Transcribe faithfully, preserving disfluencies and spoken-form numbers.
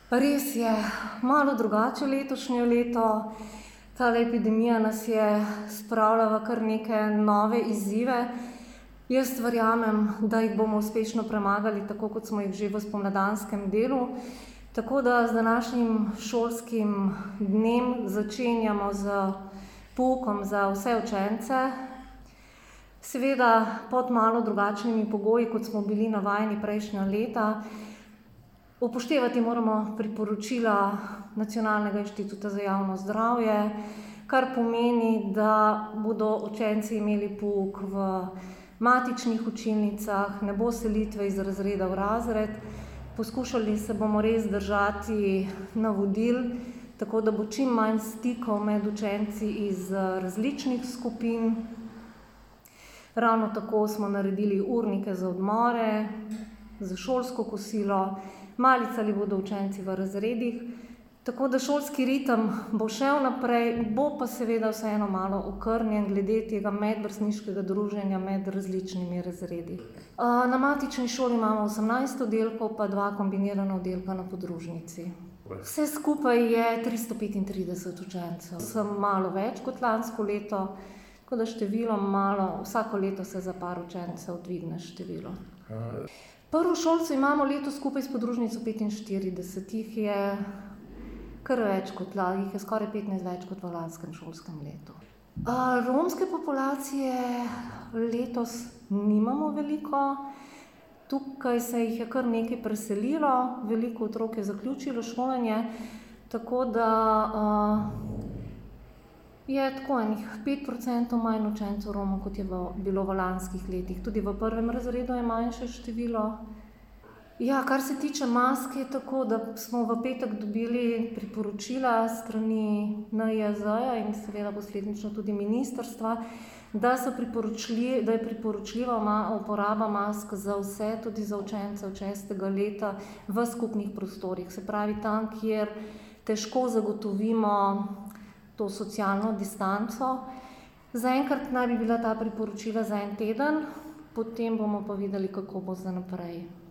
Res je, malo drugače letošnje leto. Tale epidemija nas je spravila v kar neke nove izzive. Jaz verjamem, da jih bomo uspešno premagali, tako kot smo jih že v spomladanskem delu. Tako da z današnjim šolskim dnem začenjamo z poukom za vse učence. Seveda pod malo drugačnimi pogoji, kot smo bili navajeni prejšnja leta. Upoštevati moramo priporočila Nacionalnega inštituta za javno zdravje, kar pomeni, da bodo učenci imeli pouk v matičnih učilnicah, ne bo selitve iz razreda v razred. Poskušali se bomo res držati navodil, tako da bo čim manj stikov med učenci iz različnih skupin. Ravno tako smo naredili urnike za odmore, za šolsko kosilo, malicali bodo učenci v razredih, tako da šolski ritem bo šel naprej, bo pa seveda vseeno malo okrnjen glede tega medvrstniškega druženja med različnimi razredi. Na matični šoli imamo osemnajst oddelkov, pa dva kombinirana oddelka na podružnici. Vse skupaj je tristo petintrideset učencev. Sem malo več kot lansko leto, tako da število malo, vsako leto se za par učencev dvigne število. Prvošolcev imamo letos skupaj s podružnico petinštirideset, jih je kar več kot lani, jih je skoraj petnajst več kot v lanskem šolskem letu. Romske populacije letos nimamo veliko, tukaj se jih je kar nekaj preselilo, veliko otrok je zaključilo šolanje, tako da je tako enih pet procentov manj učencev Romov, kot je bilo v lanskih letih. Tudi v prvem razredu je manjše število. Ja, kar se tiče mask, je tako, da smo v petek dobili priporočila s strani N I J Z-ja in seveda posledično tudi ministrstva, da so da je priporočljiva uporaba mask za vse, tudi za učence od šestega leta v skupnih prostorih. Se pravi tam, kjer težko zagotovimo to socialno distanco. Zaenkrat naj bi bila ta priporočila za en teden, potem bomo pa videli, kako bo za naprej.